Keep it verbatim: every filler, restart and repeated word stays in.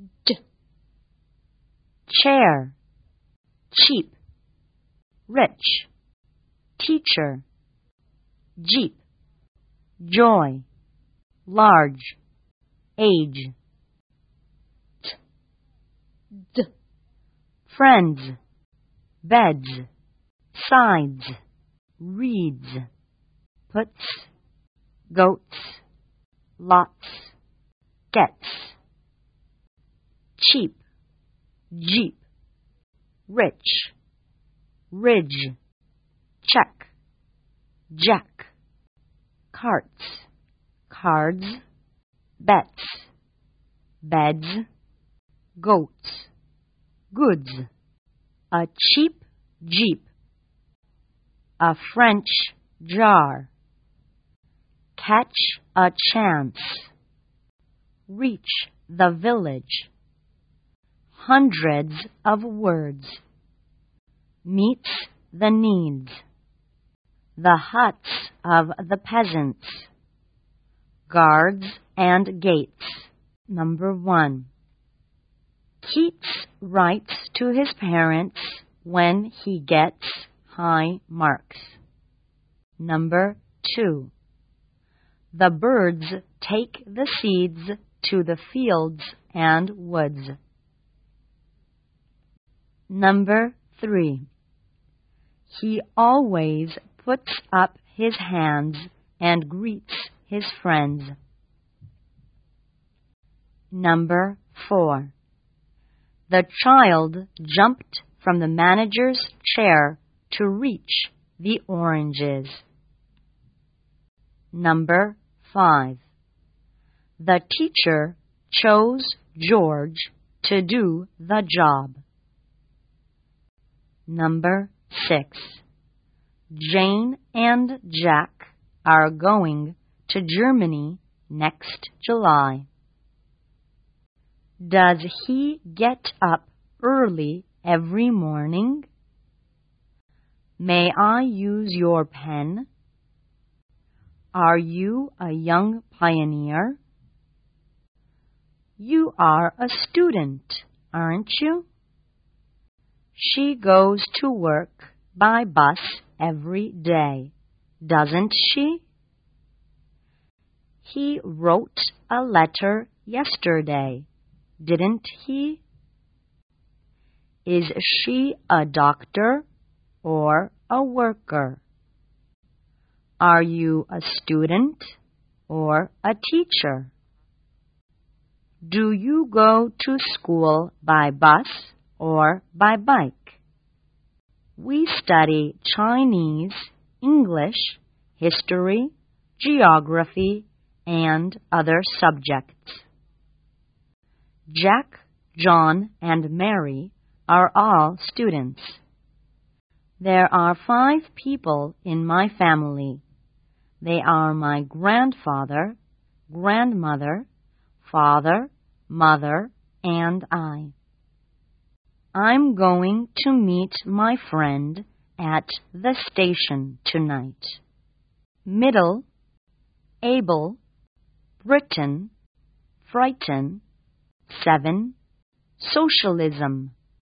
D. Chair, cheap, rich, teacher, jeep, joy, large, age. T. D. Friends, beds, sides, reeds, puts, goats, lots, gets. Cheap, jeep, rich, ridge, check, jack, carts, cards, bets, beds, goats, goods, a cheap jeep, a French jar, catch a chance, reach the village, hundreds of words, meets the needs, the huts of the peasants, guards and gates. Number one. Keats writes to his parents when he gets high marks. Number two. The birds take the seeds to the fields and woods. Number three. He always puts up his hands and greets his friends. Number four. The child jumped from the manager's chair to reach the oranges. Number five. The teacher chose George to do the job. Number six. Jane and Jack are going to Germany next July. Does he get up early every morning? May I use your pen? Are you a young pioneer? You are a student, aren't you? She goes to work by bus every day, doesn't she? He wrote a letter yesterday, didn't he? Is she a doctor or a worker? Are you a student or a teacher? Do you go to school by bus or by bike? We study Chinese, English, history, geography, and other subjects. Jack, John, and Mary are all students. There are five people in my family. They are my grandfather, grandmother, father, mother, and I. I'm going to meet my friend at the station tonight. Middle, able, Britain, frighten, seven, socialism.